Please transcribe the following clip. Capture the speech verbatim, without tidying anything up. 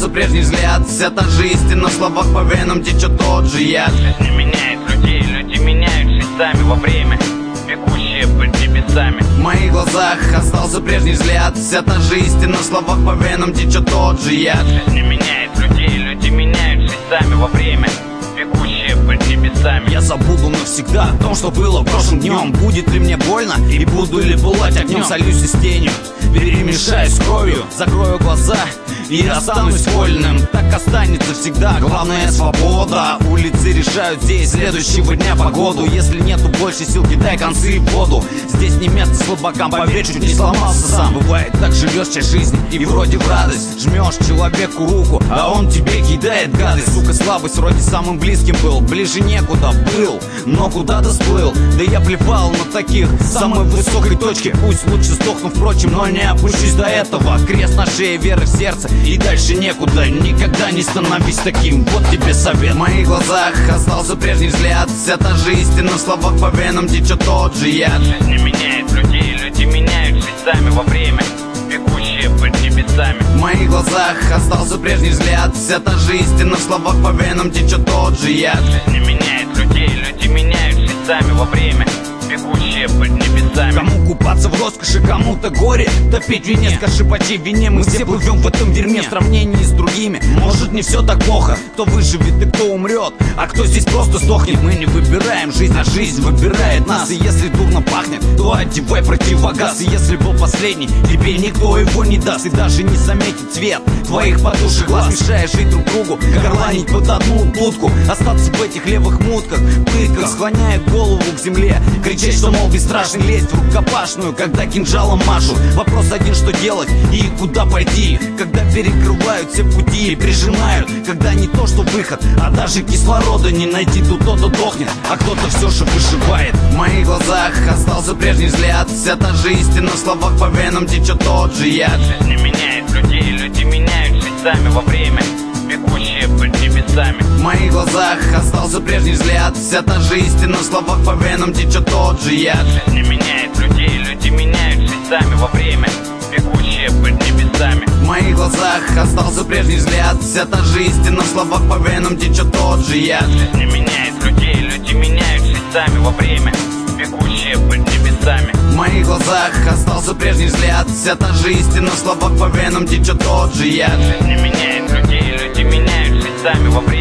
остался прежний взгляд. Вся та же истина, в словах по венам течет тот же яд. Жизнь не меняет людей, люди меняются сами во время, бегущие под небесами. В моих глазах остался прежний взгляд. Вся та же истина, в словах по венам течет тот же яд. Жизнь не меняет людей, люди меняются сами во время, бегущие под небесами. Я забуду навсегда о том, что было прошлым днем. Будет ли мне больно и буду ли пылать огнем? Сольюсь с тенью, перемешаюсь с кровью, закрою глаза и останусь вольным. Так останется всегда, главное свобода. Улицы решают здесь следующего дня погоду. Если нету больше сил, кидай концы в воду. Здесь не место слабакам, поверь, чуть не сломался сам. Бывает так, живешь часть жизни и вроде в радость жмешь человеку руку, а он тебе кидает гадость. Сука, слабость вроде самым близким был, ближе некуда был, но куда-то сплыл. Да я плевал на таких самой высокой точке. Пусть лучше сдохну, впрочем, но не опущусь до этого. Крест на шее, вера в сердце, и дальше некуда. Никогда не становись таким, вот тебе совет. В моих глазах остался прежний взгляд. Вся та же истина, в словах по венам течет тот же яд. Жизнь не меняет людей, люди меняются сами во время, бегущие под небесами. В моих глазах остался прежний взгляд. Вся та же истина, в словах по венам течет тот же яд. Жизнь не меняет людей, люди меняются сами во время, бегущие под небесами. Кому купаться в роскоши, кому-то горе топить в вине. Скажи, по чьей вине мы все плывем в этом дерьме? В сравнении с другими, может, не все так плохо. Кто выживет и кто умрет, а кто здесь просто сдохнет. Мы не выбираем жизнь, а жизнь выбирает нас. И если дурно пахнет, то одевай противогаз. И если был последний, тебе никто его не даст. И даже не заметит цвет твоих потушек глаз, мешая жить друг другу, горланить под одну дудку, остаться в этих левых мутках, пытках, склоняет голову к земле, кричать, что, мол, бесстрашный, лезть в рукопашную, когда кинжалом машут. Вопрос один, что делать и куда пойти, когда перекрывают все пути и прижимают, когда не то, что выход, а даже кислорода не найти. Тут кто-то дохнет, а кто-то все же выживает. В моих глазах остался прежний взгляд. Вся та же истина, в словах по венам течет тот же яд. Жизнь не меняет людей, люди меняются сами во время, бегущие под небесами. В моих глазах остался прежний взгляд. Вся та же истина, в словах по венам течет тот же яд. Жизнь не меняет людей, люди меняются сами во время, бегущие под небесами. В моих глазах остался прежний взгляд. Вся та же истина, в словах по венам течет тот же яд. Жизнь не меняет людей, люди меняются сами во время, бегущие под небесами. В моих глазах остался прежний взгляд. Вся та же истина, в словах по венам течет тот же яд. Жизнь не меняет людей, люди меняются сами во время,